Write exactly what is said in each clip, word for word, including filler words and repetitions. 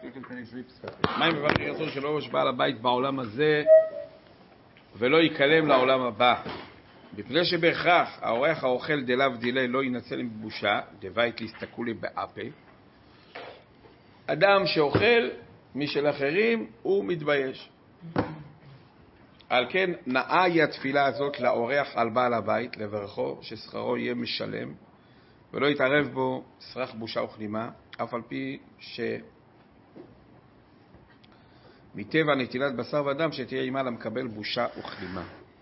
מה אם מברך רצון שלא הושבע לבית בעולם הזה ולא יקלם לעולם הבא? בפני שבהכרח האורח האוכל דלאו דילי לא ינצל עם בושה, דבית להסתכולי באפה. אדם שאוכל משל אחרים הוא מתבייש. על כן נאה היא התפילה הזאת לאורח על בעל הבית, לברכו ששכרו יהיה משלם, ולא יתערב בו שרח בושה וכלימה, אף על פי ש... מטבע נטילת בשר ואדם שתהיה עימה למקבל בושה וכלימה.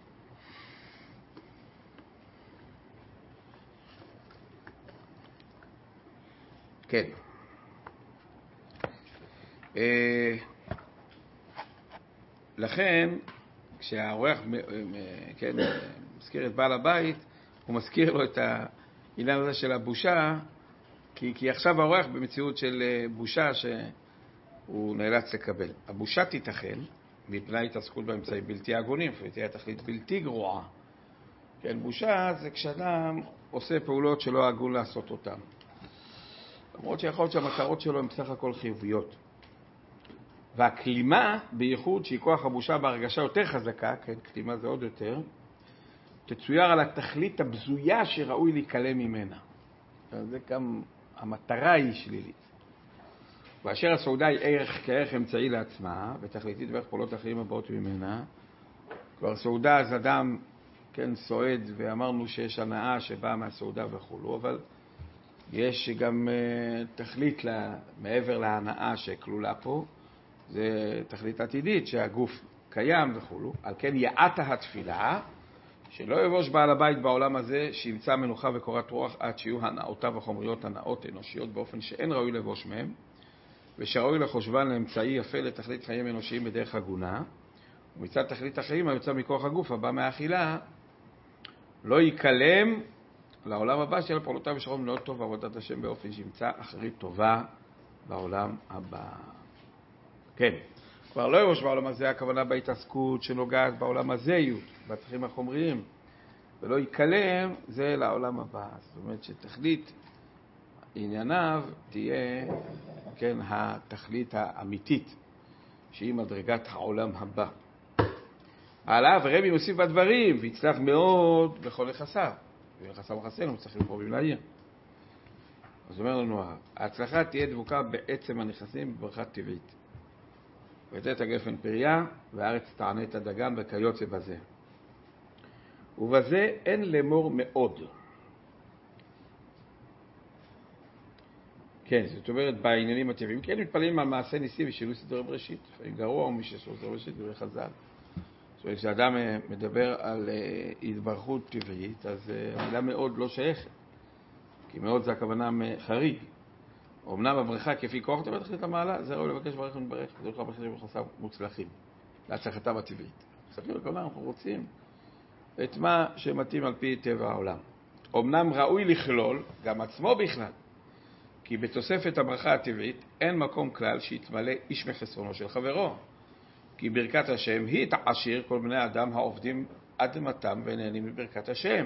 כן. לכן, כשהאורח כן, מזכיר את בעל הבית, הוא מזכיר לו את העניין הזה של הבושה, כי, כי עכשיו האורח במציאות של בושה שהוא נאלץ לקבל. הבושה תיתכן מפני התעסקות באמצעים בלתי הגונים, ותהיה תכלית בלתי גרועה. כן, בושה זה כשאדם עושה פעולות שלא הגון לעשות אותן. למרות שיכול להיות שהמטרות שלו הן בסך הכל חיוביות. והכלימה, בייחוד שהיא כוח הבושה בהרגשה יותר חזקה, כן, כלימה זה עוד יותר, תצויר על התכלית הבזויה שראוי להיקלם ממנה. זה גם המטרה היא שלילית. ואשר הסעודה היא ערך כערך אמצעי לעצמה, ותכליתית בערך פעולות אחרים הבאות ממנה. כבר סעודה אז אדם, כן, סועד, ואמרנו שיש הנאה שבאה מהסעודה וכו', אבל יש גם uh, תכלית לה, מעבר להנאה שכלולה פה, זה תכלית עתידית שהגוף קיים וכו'. על כן יעתה התפילה, שלא יבוש בעל הבית בעולם הזה, שימצא מנוחה וקורת רוח עד שיהיו הנאותיו וחומריות הנאות אנושיות באופן שאין ראוי לבוש מהם, ושראוי לחושבן לאמצעי יפה לתכלית חיים אנושיים בדרך הגונה, ומצד תכלית החיים היוצא מכוח הגוף הבא מהאכילה, לא יקלם לעולם הבא של פעולותיו ושרום מאוד טוב ועבודת השם באופן שימצא אחרית טובה בעולם הבא. כן, כבר לא יבוש בעולם הזה, הכוונה בהתעסקות שנוגעת בעולם הזהיות, בצרכים החומריים, ולא יקלם זה לעולם הבא. זאת אומרת שתכלית ענייניו תהיה, כן, התכלית האמיתית, שהיא מדרגת העולם הבא. עליו רבי מוסיף בדברים, והצלח מאוד בכל יחסיו. ויחסיו וחסינו, צריכים קרובים לעיר. אז אומר לנו, ההצלחה תהיה דבוקה בעצם הנכסים בברכה טבעית. ותת הגפן פריה, והארץ תענה את הדגן וכיוצא בזה. ובזה אין למור מאוד. כן, זאת אומרת, בעניינים הטבעיים, כן מתפללים על מעשה ניסי ושינוי סדרי בראשית. לפעמים גרוע מי שיש לו סדרי בראשית, דברי חז"ל. זאת אומרת, כשאדם מדבר על התברכות טבעית, אז המילה מאוד לא שייכת. כי מאוד זה הכוונה חריג. אמנם הברכה כפי כוח אתה בתכלית המעלה, זה ראוי לבקש ברך ונברך, זה הולך לבקש ביחסיו מוצלחים, להצלחתם הטבעית. מוצלחים לכולם, אנחנו רוצים את מה שמתאים על פי טבע העולם. אמנם ראוי לכלול, גם עצמו בכלל, כי בתוספת הברכה הטבעית אין מקום כלל שיתמלא איש מחסרונו של חברו. כי ברכת השם היא תעשיר כל בני אדם העובדים אדמתם ונהנים מברכת השם.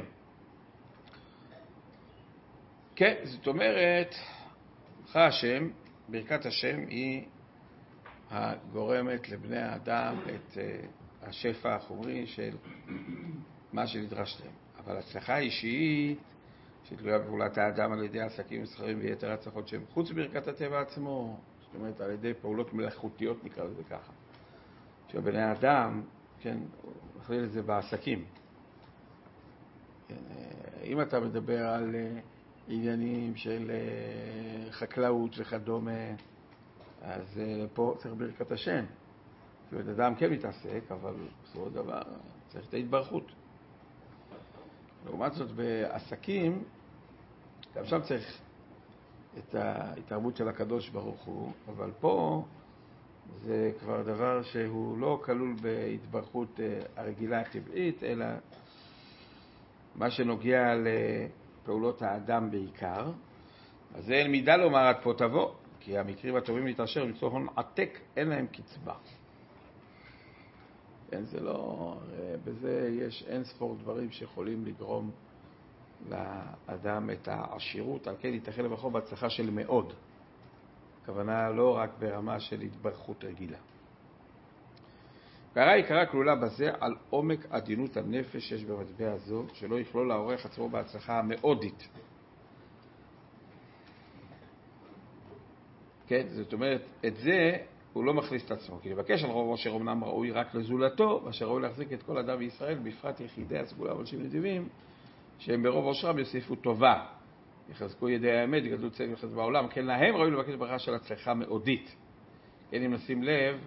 כן, זאת אומרת, ברכה השם, ברכת השם היא הגורמת לבני האדם את השפע החומרי של מה שנדרש להם. אבל הצלחה האישית שתלויה בפעולת האדם על ידי עסקים מסחרים ויתר הצלחות שהם חוץ ברכת הטבע עצמו, זאת אומרת על ידי פעולות מלאכותיות נקרא לזה ככה. שבני האדם, כן, נכליל את זה בעסקים. כן, אם אתה מדבר על עניינים של חקלאות וכדומה, אז פה צריך ברכת השם. זאת אומרת, אדם כן מתעסק, אבל בסופו של דבר צריך את ההתברכות. לעומת זאת, בעסקים, גם שם צריך את ההתערבות של הקדוש ברוך הוא, אבל פה זה כבר דבר שהוא לא כלול בהתברכות הרגילה הטבעית, אלא מה שנוגע לפעולות האדם בעיקר. אז זה אין מידה לומר עד פה תבוא, כי המקרים הטובים להתעשר למצוא הון עתק, אין להם קצבה. כן, זה לא, בזה יש אין ספור דברים שיכולים לגרום לאדם את העשירות, על כן ייתכן לבחור בהצלחה של מאוד. הכוונה לא רק ברמה של התברכות רגילה. והערה עיקרה כלולה בזה על עומק עדינות הנפש שיש במטבע הזו, שלא יכלול לעורך עצמו בהצלחה המאודית. כן, זאת אומרת, את זה הוא לא מכניס את עצמו, כי לבקש על רוב אשר אמנם ראוי רק לזולתו, ואשר ראוי להחזיק את כל אדם בישראל, בפרט יחידי הסגולה ואנשים נדיבים, שהם ברוב אושרם יוסיפו טובה, יחזקו ידי האמת, יגדלו צלם וחסד בעולם, כן להם ראוי לבקש ברכה של הצלחה מאודית. כן, אם נשים לב,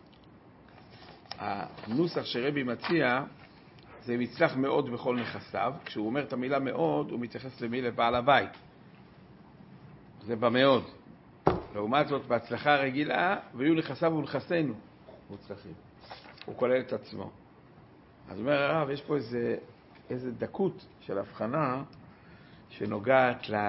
הנוסח שרבי מציע זה מצלח מאוד בכל נכסיו. כשהוא אומר את המילה מאוד, הוא מתייחס למי לבעל הבית, זה במאוד. לעומת זאת, בהצלחה הרגילה, ויהיו נכסיו ונכסינו מוצלחים, הוא כולל את עצמו. אז אומר הרב, יש פה איזה, איזה דקות של הבחנה שנוגעת ל,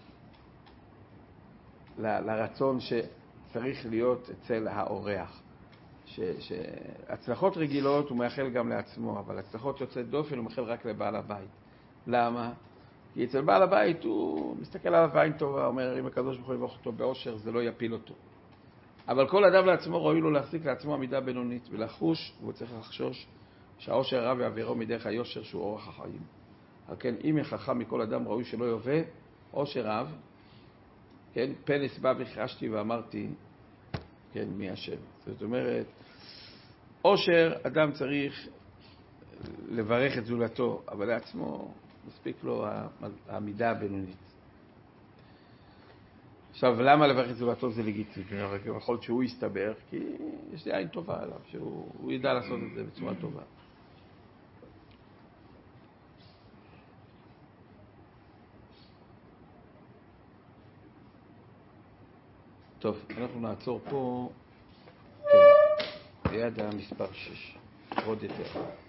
ל, לרצון שצריך להיות אצל האורח. ש, שהצלחות רגילות הוא מאחל גם לעצמו, אבל הצלחות יוצאת דופן הוא מאחל רק לבעל הבית. למה? כי אצל בעל הבית הוא מסתכל עליו בעין טובה, אומר, אם הקדוש ברוך הוא יברך אותו באושר, זה לא יפיל אותו. אבל כל אדם לעצמו ראוי לו להחזיק לעצמו עמידה בינונית ולחוש, והוא צריך לחשוש שהאושר רב יעבירו מדרך היושר שהוא אורח החיים. על כן, אם יחכם מכל אדם ראוי שלא יובא אושר רב, כן, פנס בא וחשתי ואמרתי, כן, מי השם. זאת אומרת, אושר אדם צריך לברך את זולתו, אבל לעצמו מספיק לו העמידה הבינונית. עכשיו, למה לברך את זולתו זה לגיטימי? יכול להיות שהוא יסתבר, כי יש לי עין טובה עליו, שהוא ידע לעשות את זה בצורה טובה. טוב, אנחנו נעצור פה, כן, ליד המספר שש, עוד יותר.